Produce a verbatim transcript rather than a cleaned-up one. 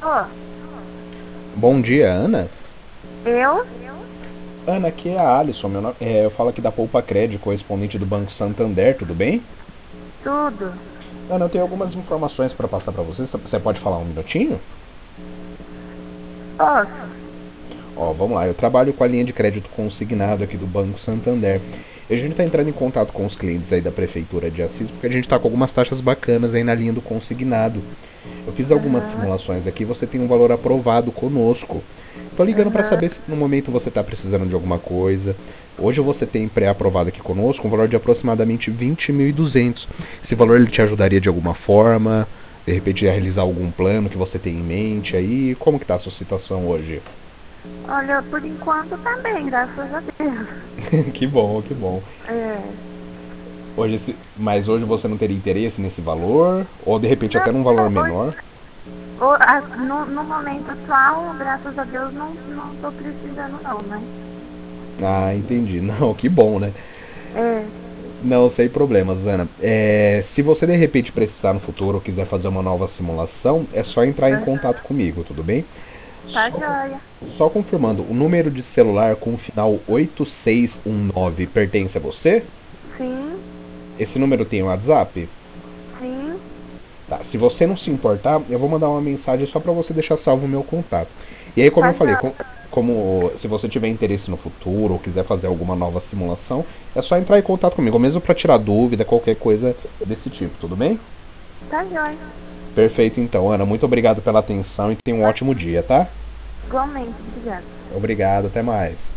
Ô, Bom dia, Ana. eu? Ana, aqui é a Alisson. Meu nome, é, eu falo aqui da Poupa Crédito, correspondente do Banco Santander, tudo bem? Tudo. Ana, eu tenho algumas informações para passar para você. Você pode falar um minutinho? Posso? Ó, vamos lá. Eu trabalho com a linha de crédito consignado aqui do Banco Santander. E a gente está entrando em contato com os clientes aí da Prefeitura de Assis, porque a gente está com algumas taxas bacanas aí na linha do consignado. Eu fiz algumas Aham, simulações aqui, você tem um valor aprovado conosco. Tô ligando para aham. saber se no momento você está precisando de alguma coisa. Hoje você tem pré-aprovado aqui conosco um valor de aproximadamente vinte mil e duzentos. Esse valor ele te ajudaria de alguma forma? De repente a realizar algum plano que você tem em mente aí? Como que tá a sua situação hoje? Olha, por enquanto tá bem, graças a Deus. Que bom, que bom. É. Hoje, esse- mas hoje você não teria interesse nesse valor? Ou de repente Não, até num valor hoje, menor? ho- a- no, no momento atual, graças a Deus, não, não tô precisando não, né? Ah, entendi. Não, que bom, né? É, Não, sem problemas, Ana. É, se você de repente precisar no futuro ou quiser fazer uma nova simulação, é só entrar em contato aham. comigo, tudo bem? Tá Só, joia. só confirmando, o número de celular com o final oito seis um nove pertence a você? Sim, Esse número tem o WhatsApp? sim. Tá, se você não se importar, eu vou mandar uma mensagem só para você deixar salvo o meu contato. E aí, como Tá eu falei, joia. com- como se você tiver interesse no futuro ou quiser fazer alguma nova simulação, é só entrar em contato comigo, mesmo para tirar dúvida, qualquer coisa desse tipo, tudo bem? Tá joia. Perfeito, então, Ana. Muito obrigado pela atenção e tenha um ótimo dia, tá? Igualmente, obrigada. Obrigado, até mais.